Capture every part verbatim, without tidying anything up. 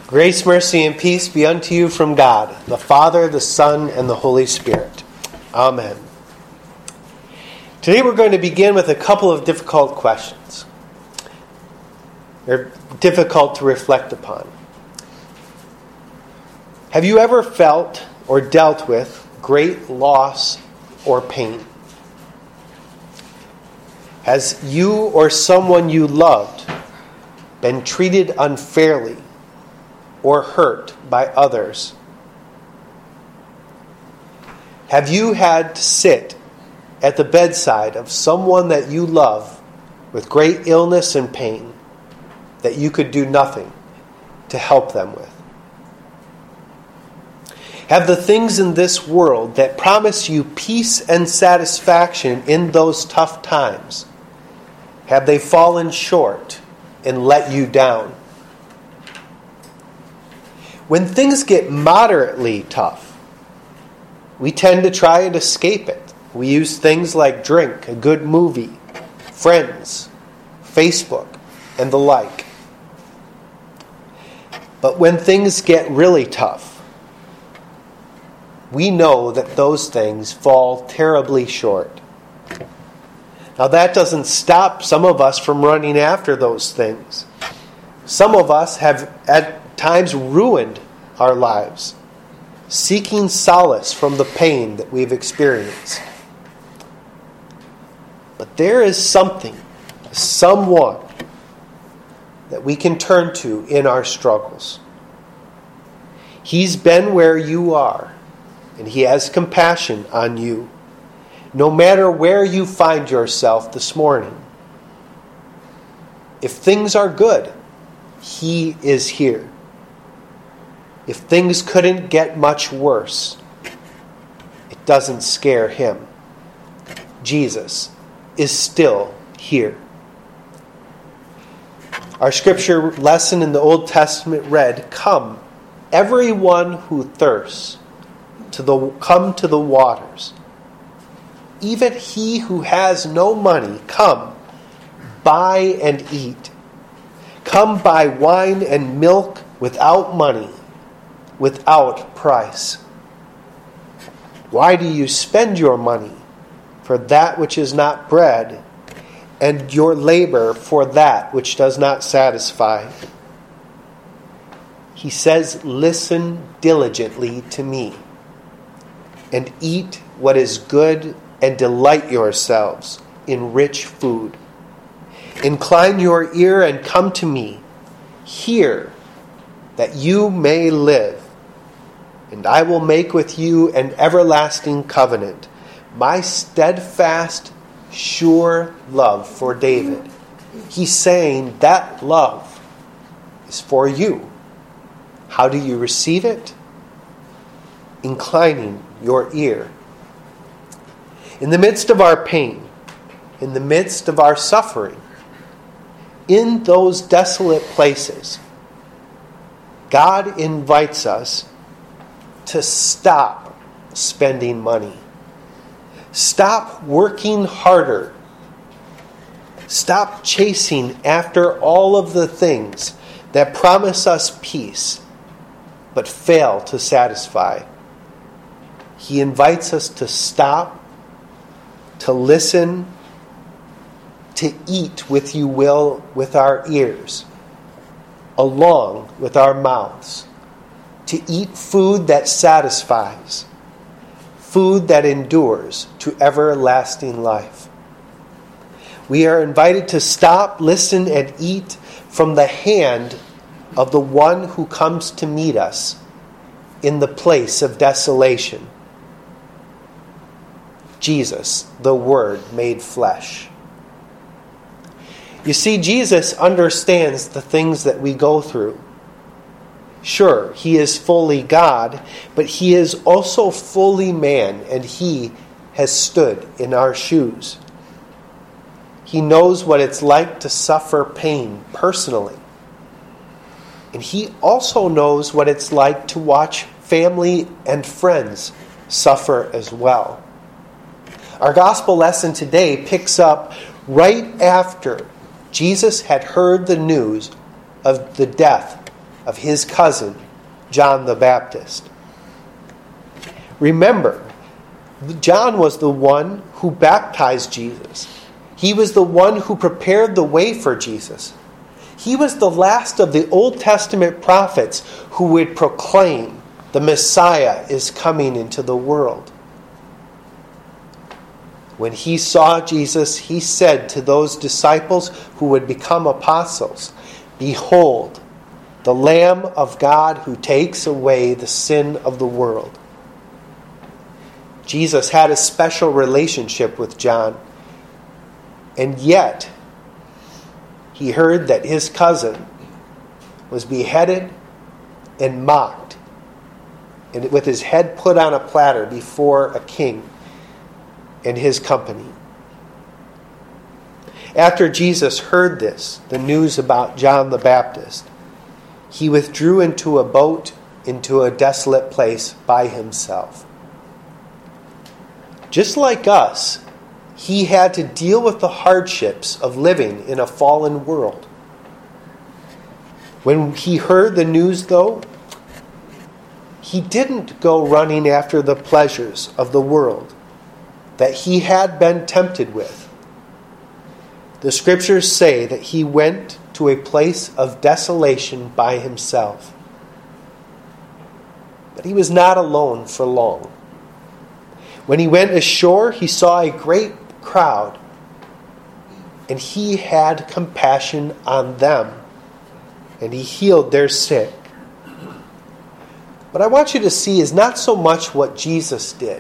Grace, mercy, and peace be unto you from God, the Father, the Son, and the Holy Spirit. Amen. Today we're going to begin with a couple of difficult questions. They're difficult to reflect upon. Have you ever felt or dealt with great loss or pain? Has you or someone you loved been treated unfairly or hurt by others? Have you had to sit at the bedside of someone that you love with great illness and pain that you could do nothing to help them with? Have the things in this world that promise you peace and satisfaction in those tough times, have they fallen short and let you down? When things get moderately tough, we tend to try and escape it. We use things like drink, a good movie, friends, Facebook, and the like. But when things get really tough, we know that those things fall terribly short. Now that doesn't stop some of us from running after those things. Some of us have at times ruined our lives, seeking solace from the pain that we've experienced. But there is something, someone, that we can turn to in our struggles. He's been where you are, and He has compassion on you, no matter where you find yourself this morning. If things are good, He is here. If things couldn't get much worse, it doesn't scare Him. Jesus is still here. Our scripture lesson in the Old Testament read, "Come, everyone who thirsts, to the come to the waters. Even he who has no money, come, buy and eat. Come buy wine and milk without money, without price. Why do you spend your money for that which is not bread, and your labor for that which does not satisfy?" He says, "Listen diligently to me, and eat what is good, and delight yourselves in rich food. Incline your ear and come to me. Hear, that you may live. And I will make with you an everlasting covenant, my steadfast, sure love for David." He's saying that love is for you. How do you receive it? Inclining your ear. In the midst of our pain, in the midst of our suffering, in those desolate places, God invites us to stop spending money. Stop working harder. Stop chasing after all of the things that promise us peace but fail to satisfy. He invites us to stop, to listen, to eat with you will with our ears, along with our mouths, to eat food that satisfies, food that endures to everlasting life. We are invited to stop, listen, and eat from the hand of the one who comes to meet us in the place of desolation. Jesus, the Word made flesh. You see, Jesus understands the things that we go through. Sure, He is fully God, but He is also fully man, and He has stood in our shoes. He knows what it's like to suffer pain personally. And He also knows what it's like to watch family and friends suffer as well. Our gospel lesson today picks up right after Jesus had heard the news of the death of his cousin, John the Baptist. Remember, John was the one who baptized Jesus. He was the one who prepared the way for Jesus. He was the last of the Old Testament prophets who would proclaim the Messiah is coming into the world. When he saw Jesus, he said to those disciples who would become apostles, "Behold, the Lamb of God who takes away the sin of the world." Jesus had a special relationship with John, and yet he heard that his cousin was beheaded and mocked, and with his head put on a platter before a king and his company. After Jesus heard this, the news about John the Baptist, he withdrew into a boat into a desolate place by himself. Just like us, he had to deal with the hardships of living in a fallen world. When he heard the news, though, he didn't go running after the pleasures of the world that he had been tempted with. The scriptures say that he went to a place of desolation by himself. But he was not alone for long. When he went ashore, he saw a great crowd, and he had compassion on them, and he healed their sick. What I want you to see is not so much what Jesus did,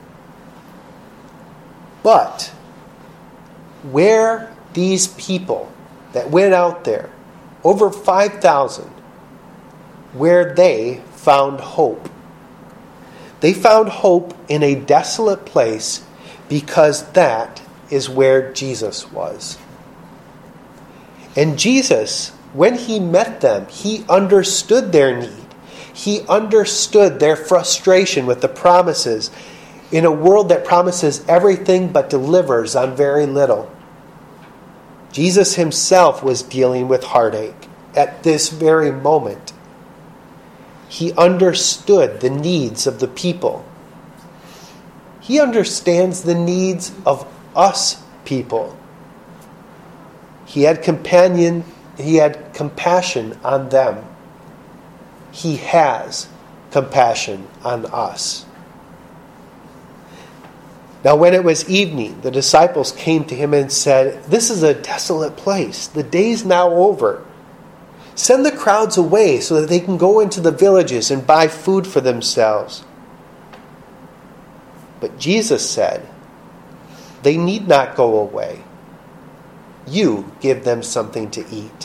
but where these people that went out there, over five thousand, where they found hope. They found hope in a desolate place because that is where Jesus was. And Jesus, when he met them, he understood their need. He understood their frustration with the promises in a world that promises everything but delivers on very little. Jesus himself was dealing with heartache at this very moment. He understood the needs of the people. He understands the needs of us people. He had companion, he had compassion on them. He has compassion on us. Now when it was evening, the disciples came to him and said, "This is a desolate place. The day's now over. Send the crowds away so that they can go into the villages and buy food for themselves." But Jesus said, "They need not go away. You give them something to eat."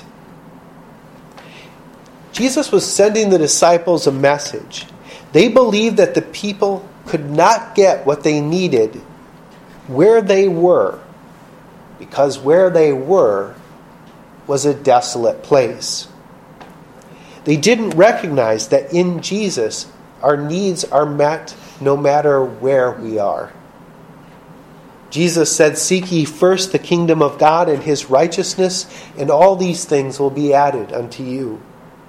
Jesus was sending the disciples a message. They believed that the people could not get what they needed where they were, because where they were was a desolate place. They didn't recognize that in Jesus, our needs are met no matter where we are. Jesus said, "Seek ye first the kingdom of God and his righteousness, and all these things will be added unto you."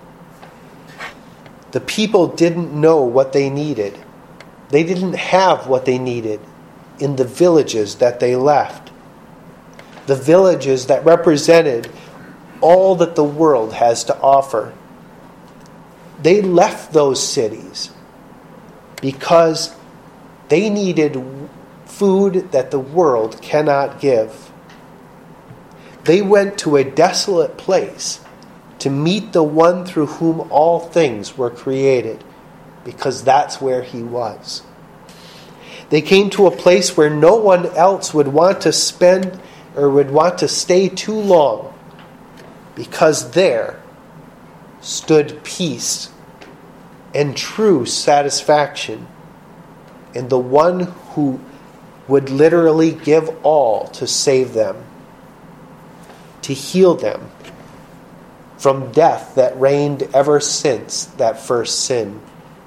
The people didn't know what they needed. They didn't have what they needed in the villages that they left. The villages that represented all that the world has to offer. They left those cities because they needed food that the world cannot give. They went to a desolate place to meet the one through whom all things were created, because that's where he was. They came to a place where no one else would want to spend or would want to stay too long, because there stood peace and true satisfaction in the one who would literally give all to save them, to heal them from death that reigned ever since that first sin.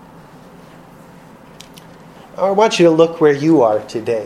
I want you to look where you are today.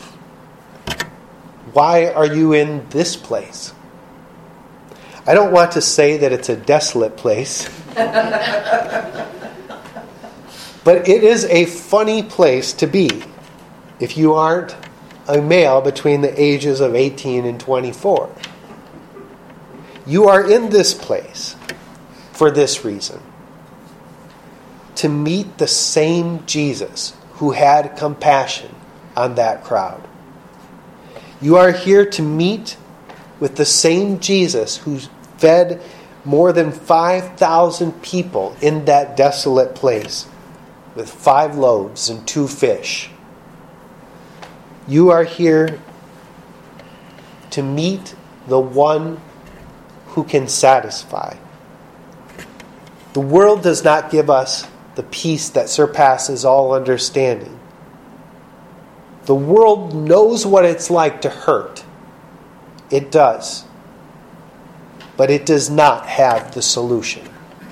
Why are you in this place? I don't want to say that it's a desolate place. But it is a funny place to be if you aren't a male between the ages of eighteen and twenty-four. You are in this place for this reason: to meet the same Jesus who had compassion on that crowd. You are here to meet with the same Jesus who fed more than five thousand people in that desolate place with five loaves and two fish. You are here to meet the one who can satisfy. The world does not give us the peace that surpasses all understanding. The world knows what it's like to hurt. It does. But it does not have the solution.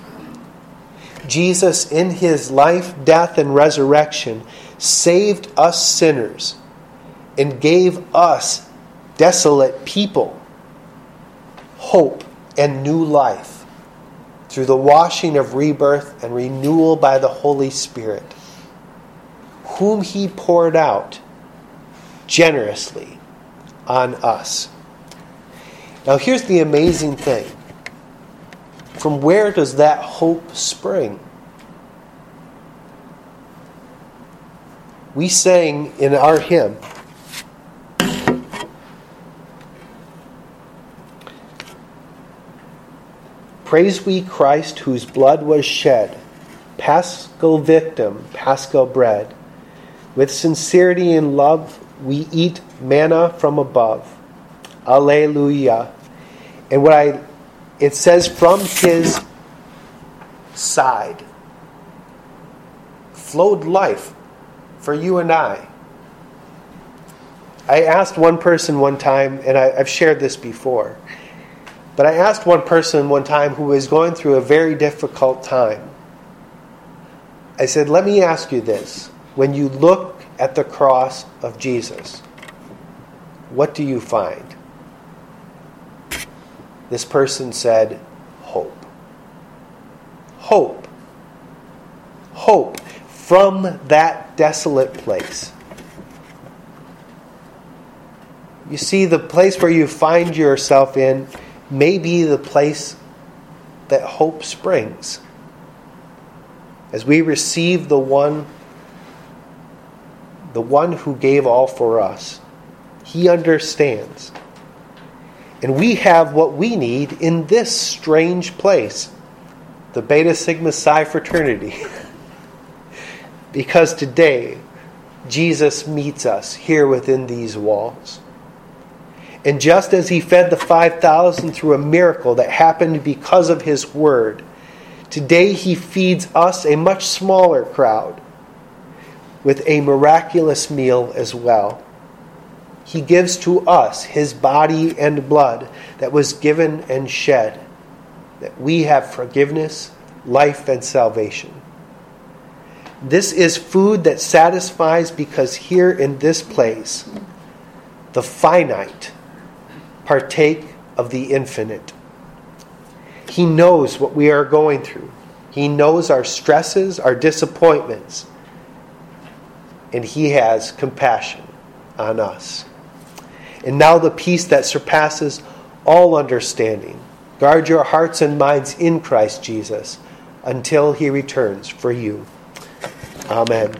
Jesus, in his life, death, and resurrection, saved us sinners and gave us desolate people hope and new life through the washing of rebirth and renewal by the Holy Spirit, whom he poured out generously on us. Now here's the amazing thing. From where does that hope spring? We sang in our hymn, "Praise we Christ whose blood was shed, Paschal victim, Paschal bread. With sincerity and love we eat manna from above. Alleluia." And what I it says, from his side flowed life for you and I. I asked one person one time, and I, I've shared this before, but I asked one person one time who was going through a very difficult time. I said, let me ask you this. When you look at the cross of Jesus, what do you find? This person said, hope. Hope. Hope from that desolate place. You see, the place where you find yourself in may be the place that hope springs. As we receive the one, the one who gave all for us, he understands. And we have what we need in this strange place, the Beta Sigma Psi fraternity. Because today, Jesus meets us here within these walls. And just as he fed the five thousand through a miracle that happened because of his word, today he feeds us, a much smaller crowd, with a miraculous meal as well. He gives to us his body and blood that was given and shed, that we have forgiveness, life, and salvation. This is food that satisfies, because here in this place, the finite partake of the infinite. He knows what we are going through. He knows our stresses, our disappointments, and he has compassion on us. And now the peace that surpasses all understanding. Guard your hearts and minds in Christ Jesus until he returns for you. Amen.